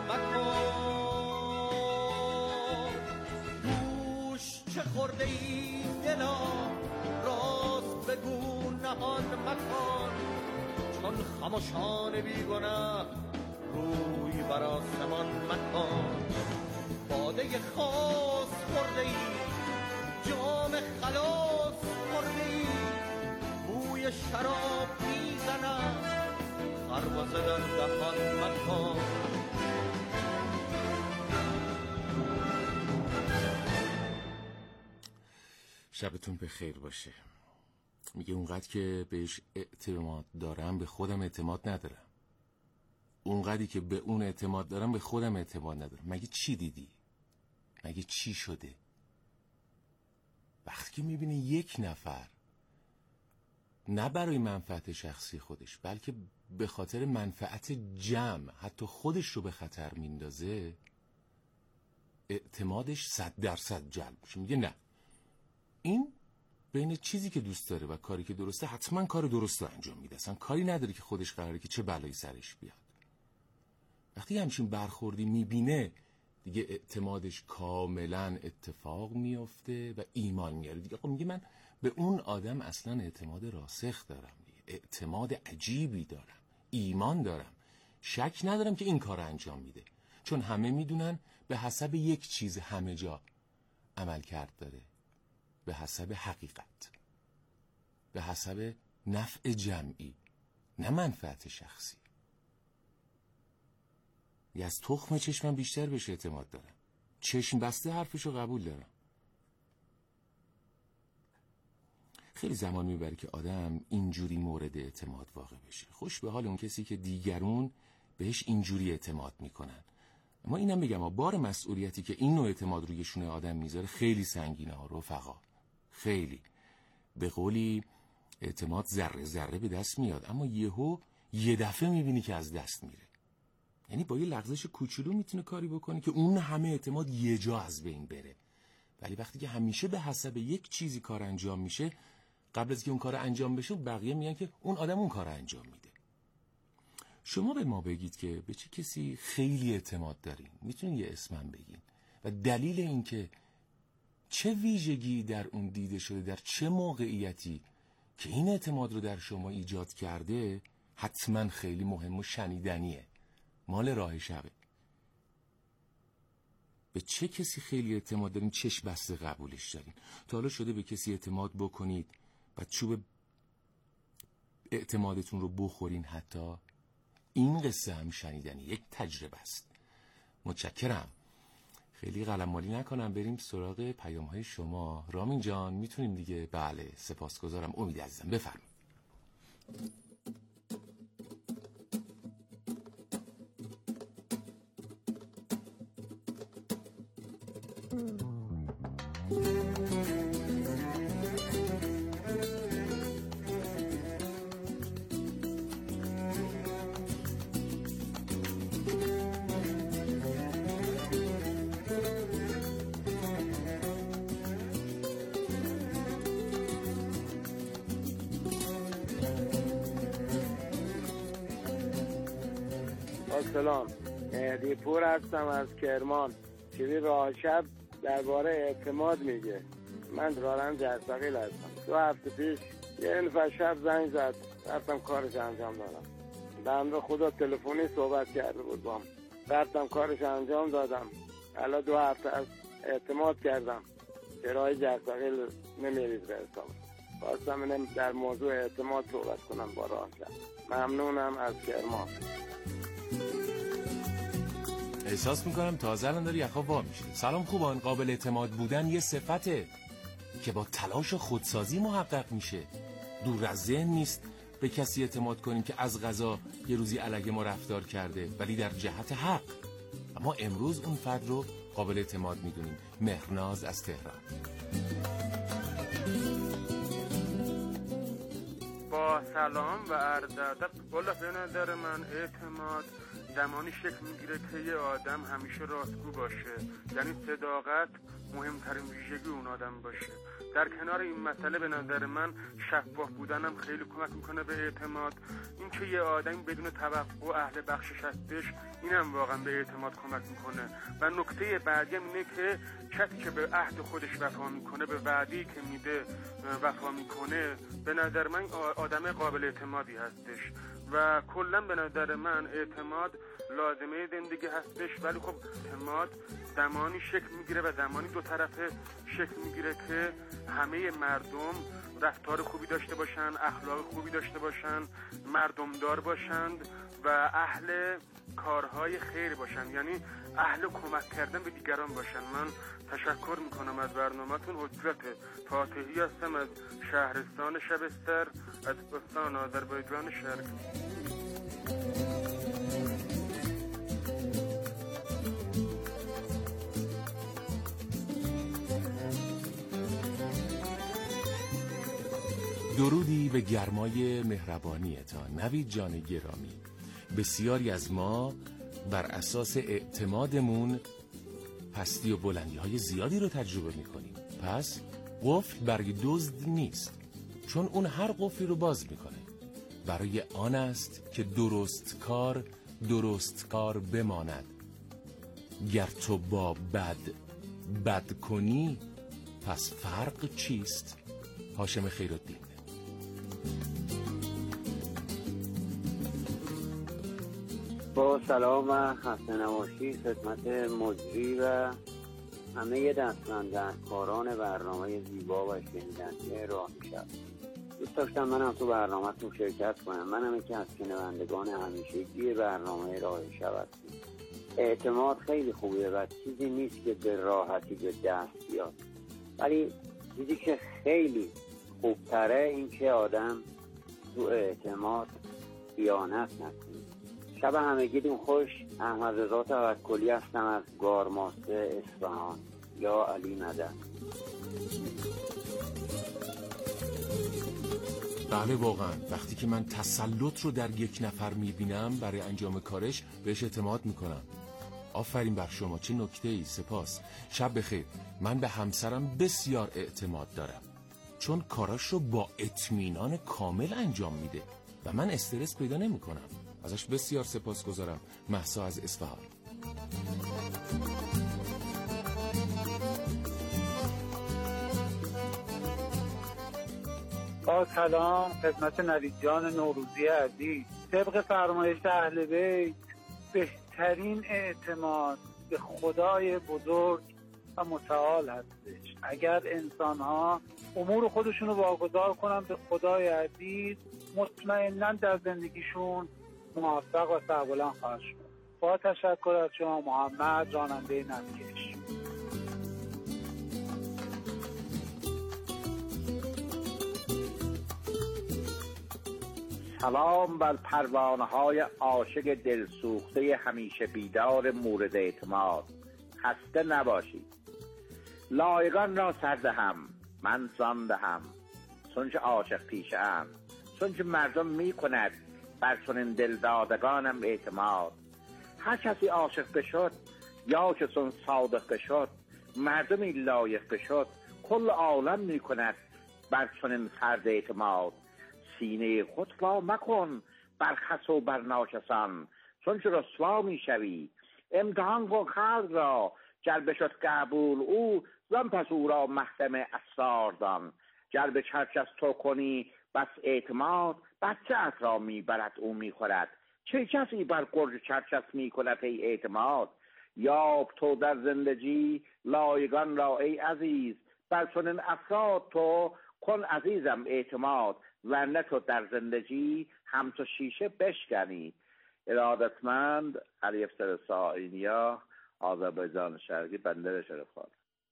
مکن. گوش چه خورده ای دلا، راست بگو نهان مکن. چون خاموشان بیگناه روی بر آسمان مکن. باده خاص خورده ای، جام خلاص خورده ای، بوی شراب میزند خربزه در دهان مکن. شبتون به خیر باشه. میگه اونقدر که بهش اعتماد دارم به خودم اعتماد ندارم، اونقدری که به اون اعتماد دارم به خودم اعتماد ندارم. مگه چی دیدی؟ مگه چی شده؟ وقتی که میبینه یک نفر نه برای منفعت شخصی خودش بلکه به خاطر منفعت جمع حتی خودش رو به خطر میندازه، اعتمادش صد درصد جلب میشه. میگه نه، این بین چیزی که دوست داره و کاری که درسته حتما کار درست رو انجام میده. اصلا کاری نداره که خودش قراره که چه بلایی سرش بیاد. وقتی همچین برخوردی میبینه دیگه اعتمادش کاملا اتفاق میفته و ایمان میاره دیگه. خب میگه من به اون آدم اصلا اعتماد راسخ دارم دیگه. اعتماد عجیبی دارم، ایمان دارم، شک ندارم که این کار رو انجام میده، چون همه میدونن به حسب یک چیز همه جا عمل کرد داره، به حسب حقیقت، به حسب نفع جمعی، نه منفعت شخصی. یه از تخم چشمم بیشتر بهش اعتماد دارم، چشم بسته حرفشو قبول دارم. خیلی زمان میبره که آدم اینجوری مورد اعتماد واقع بشه. خوش به حال اون کسی که دیگرون بهش اینجوری اعتماد میکنن. اما اینم بگم بار مسئولیتی که این نوع اعتماد روی شونه آدم میذاره خیلی سنگینه ها رفقا، خیلی. به قولی اعتماد ذره ذره به دست میاد، اما یهو یه دفعه میبینی که از دست میره. یعنی با یه لغزش کوچولو میتونه کاری بکنه که اون همه اعتماد یه جا از بین بره. ولی وقتی که همیشه به حسب یک چیزی کار انجام میشه، قبل از که اون کار انجام بشه بقیه میگن که اون آدم اون کار انجام میده. شما به ما بگید که به چه کسی خیلی اعتماد دارین، میتونین یه اسمم بگین و دلیل این که چه ویژگی در اون دیده شده، در چه موقعیتی که این اعتماد رو در شما ایجاد کرده، حتما خیلی مهم و شنیدنیه. مال راه شبه. به چه کسی خیلی اعتماد دارین، چشم بسته قبولش دارین؟ تا حالا شده به کسی اعتماد بکنید و چوب اعتمادتون رو بخورین؟ حتی این قصه هم شنیدنی، یک تجربه است. متشکرم. خیلی قلم‌مالی نکنم، بریم سراغ پیام‌های شما. رامین جان میتونیم دیگه؟ بله سپاسگزارم. امید عزیزم بفرمایید. سلام، مهدی پور هستم از کرمان. چیزی راه شب درباره اعتماد میگه. من رارن جرثقیل هستم. دو هفته پیش یه نفر شب زنگ زد، رفتم کارش انجام دادم. بنده خدا تلفنی صحبت کرده بود بام، رفتم کارش انجام دادم. الان دو هفته از اعتماد کردم چرای جرثقیل نمیرید به حساب. خواستم اینم در موضوع اعتماد صحبت کنم با راه شب. ممنونم از کرمان. احساس میکنم تازه الان داری یخا وا میشه. سلام خوبان. قابل اعتماد بودن یه صفته که با تلاش و خودسازی محقق میشه. دور از ذهن نیست به کسی اعتماد کنیم که از قضا یه روزی علیه ما رفتار کرده ولی در جهت حق. اما امروز اون فرد رو قابل اعتماد میدونیم. مهرناز از تهران. با سلام و عرض ادب. والا به نظر من اعتماد زمانی شکل میگیره که یه آدم همیشه راستگو باشه، یعنی صداقت مهمترین ویژگی اون آدم باشه. در کنار این مسئله به نظر من شفاف بودنم خیلی کمک میکنه به اعتماد. این که یه آدم بدون توقع اهل بخشش هستش، اینم واقعا به اعتماد کمک میکنه. و نکته بعدی هم اینه که کسی که به عهد خودش وفا میکنه، به وعده‌ای که میده وفا میکنه، به نظر من آدم قابل اعتمادی هستش. و کلا به نظر من اعتماد لازمه زندگی هستش. ولی خب اعتماد زمانی شکل میگیره و زمانی دو طرفه شکل میگیره که همه مردم رفتار خوبی داشته باشن، اخلاق خوبی داشته باشن، مردمدار باشند و اهل کارهای خیر باشن، یعنی اهل کمک کردن به دیگران باشن. من تشکر میکنم از برنامه‌تون. حجت فاتحی هستم از شهرستان شبستر، از استان آذربایجان شرق. درودی به گرمای مهربانیتان. نوید جان گرامی، بسیاری از ما بر اساس اعتمادمون پستی و بلندی های زیادی رو تجربه میکنیم. پس قفل برای دزد نیست، چون اون هر قفلی رو باز میکنه. برای آن است که درست کار درست کار بماند. گر تو با بد بد کنی، پس فرق چیست؟ هاشم خیرالدین. با سلام و خسته نباشید خدمت مجری و همه دستمندکاران برنامه زیبا و شنیدنی راهی شب. دوست داشتم منم تو برنامه‌تون شرکت کنم. منم یکی از شنوندگان همیشگی برنامه راهی شب هستم. اعتماد خیلی خوبه و چیزی نیست که به راحتی به دست بیاد، ولی چیزی که خیلی خوبتره این که آدم تو اعتماد خیانت نکنه. شب همگیتون خوش. احمد رضا توکلی هستم از گارماسته اصفهان. یا علی مدد. بله واقعا وقتی که من تسلط رو در یک نفر میبینم برای انجام کارش بهش اعتماد میکنم. آفرین بر شما، چه نکته‌ای. سپاس. شب بخیر. من به همسرم بسیار اعتماد دارم، چون کاراش رو با اطمینان کامل انجام میده و من استرس پیدا نمیکنم. ازش بسیار سپاسگزارم. مهسا از اصفهان. با سلام خدمت نوید جان نوروزی عزیز. طبق فرمایش اهل بیت، بهترین اعتماد به خدای بزرگ و متعال هستش. اگر انسان ها امور خودشون رو واگذار کنن به خدای عزیز، مطمئناً در زندگیشون موفق و سربلند خواهد شد. با تشکر از شما محمد، راننده نمکش. سلام بر پروانه های عاشق دلسوخته همیشه بیدار مورد اعتماد. خسته نباشید. لایگان را سردهم، من زان دهم، چونچه عاشق پیشه ام، چونچه مردم می کند بر چنین دلدادگانم اعتماد. هر کسی عاشق بشد یا که چون صادق بشد، مردمی لایق بشد، کل عالم می کند بر چنین فرد اعتماد. سینه خود وا مکن بر خس و بر ناکسان، چون چه رسوا می شوی. امتحان کن خلق را، گر بشد قبول او، زن پس او را محکم اسرار دان. گر به چرچ از تو کنی بس اعتماد، بچه ات را می برد او می خورد. چه کسی بر گرج چرچ می کند ای اعتماد. یاب تو در زندگی لایگان را ای عزیز، بر چنین افراد تو کن عزیزم اعتماد. ورنه تو در زندگی هم تو شیشه بشکنی. ارادتمند علی افسر ساینیا، آذربایجان شرقی، بندر شرفخان.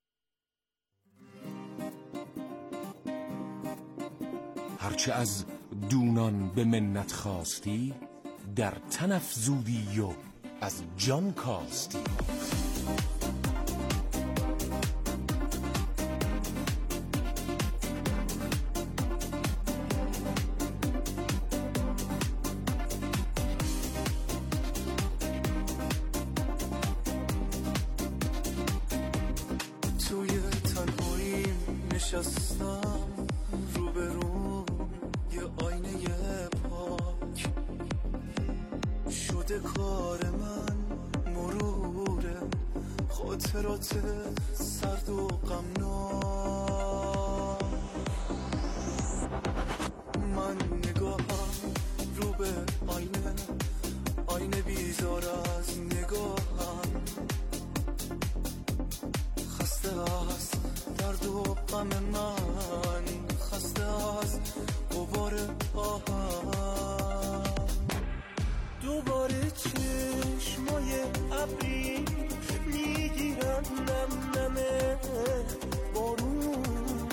هرچه از دونان به منت خواستی، در تن افزودی و از جان کاستی. نشستم روبرو یه آینه پاک شده، کار من مروره خاطرات سرد و غمناک. من نگاهم رو به آینه، آینه بیزار از نگاهم، خسته از درد و غم من، خسته از غبار آهم. دوباره چشمای ابری میگیرن نم نمه بارون،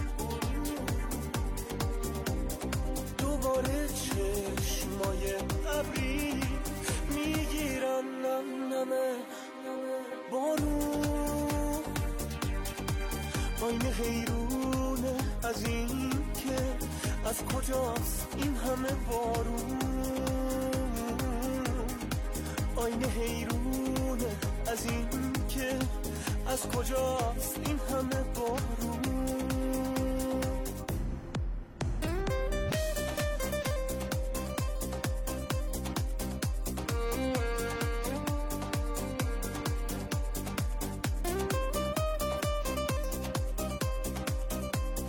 دوباره چشمای ابری میگیرن نم نمه بارون. آینه حیرونه از این که از کجاست این همه بارون، آینه حیرونه از این که از کجاست این همه بارون.